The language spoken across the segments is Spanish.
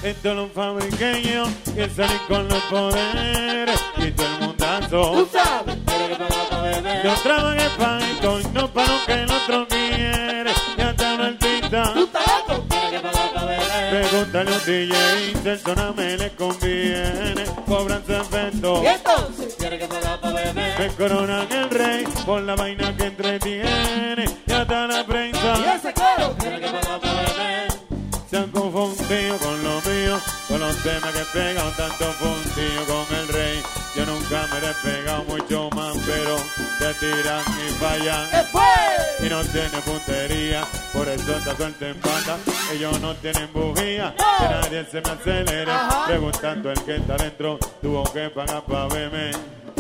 Esto lo fabriqué yo, que salí con los poderes y todo el mundazo. Tú sabes, tiene que pagar para beber. Yo trabajé para esto y no para lo que el otro quiere. Ya te hablo artista. Tú estás loco, tiene que pagar para beber. Pregúntale a un DJ, persona me le conviene. Cobran su efecto. Y entonces, tiene que pagar para beber. Me coronan el rey por la vaina que entretiene. Ya está la prensa. Y ese coro, tiene que pagar para beber. Se han confundido con lo mío, con los temas que pegan, tanto fundido con el rey. Yo nunca me he despegado mucho más, pero te tiran y fallan. ¿Qué fue? Y no tienen puntería, por eso esta suerte en banda. Ellos no tienen bujía, que nadie se me acelere. Ajá. Preguntando el que está dentro, tuvo que pagar para beber.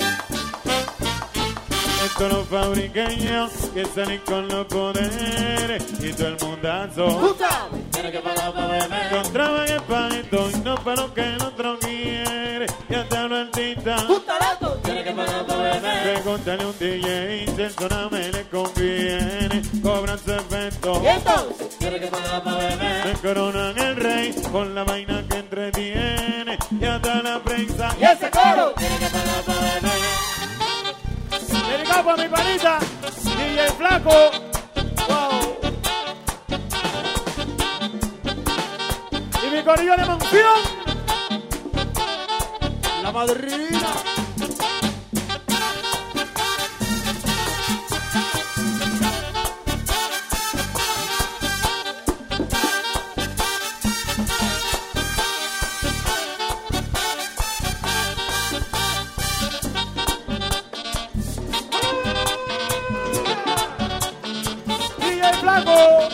Esto lo fabriqué yo, que salí con los poderes y todo el mundazo. Tú sabes, tiene que pagar para beber. Yo trabajé para esto y no para lo que el otro quiere. Ya te hablo artista. Tú estás loco, tiene que pagar para beber. Pregúntale a un DJ, persona me le conviene. Cobran su efecto. Y entonces, tiene que pagar para beber. Me coronan el rey con la vaina que entretiene. Ya está la prensa. Y ese coro, tiene que pagar para beber. Dedicado para mi panita, DJ Flaco. Wow. Y mi corillo de mansión, la madrina. DJ Flaco.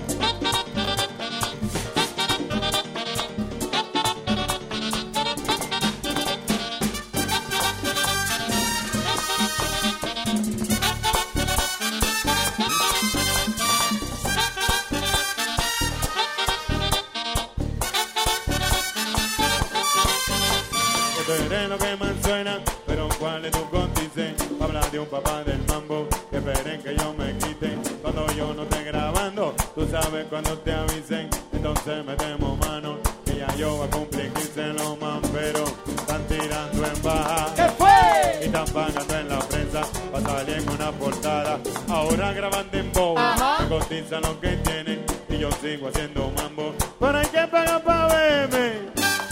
Esperé lo que más suena, pero ¿cuál es tu cómplice? Habla de un papá del mambo, que esperen que yo me quite. Cuando yo no esté grabando, tú sabes cuando te avisen. Entonces metemos mano, que ya yo voy a cumplir 15 los man, pero están tirando en baja. ¿Qué fue? Y están pagando en la prensa, para salir en una portada. Ahora graban dembow, Ajá. me cotizan lo que tienen, y yo sigo haciendo mambo. Pero hay que pagar para verme.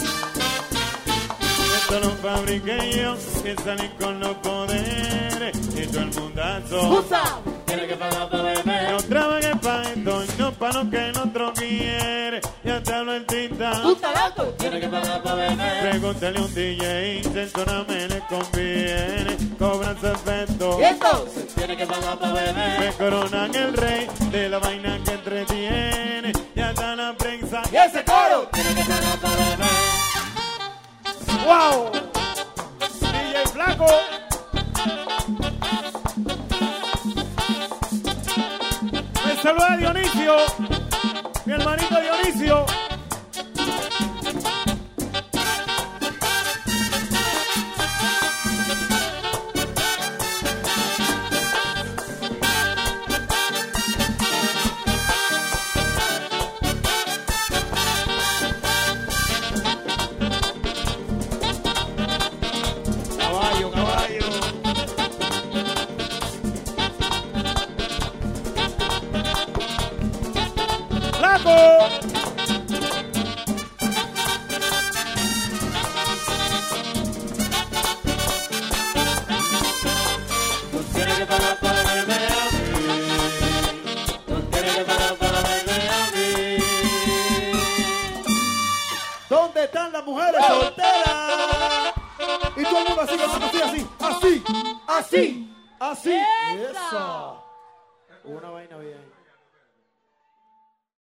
Esto lo fabriqué yo, que salí con los poderes y todo el mundazo. Tú sabes, tiene que pagar para beber. Yo trabajé para esto y no para lo que el otro quiere. Ya te hablo artista. Tú estás loco, tiene que pagar para beber. Pregúntale a un DJ, persona me le conviene. Cobran su efecto. Y entonces, tiene que pagar para beber. Me coronan el rey de la vaina que entretiene. Ya está la prensa. Y ese coro, tiene que pagar para beber. ¡Wow! DJ Flaco. Me saluda Dionisio, mi hermanito Dionisio. Caballo, caballo. ¡Flaco! Tú tienes que pagar para beber a mí. Tú tienes que pagar para beber a mí. ¿Dónde están las mujeres solteras? Y todo el mundo así, así. Así. Así. ¡Esa! Eso. Una vaina bien.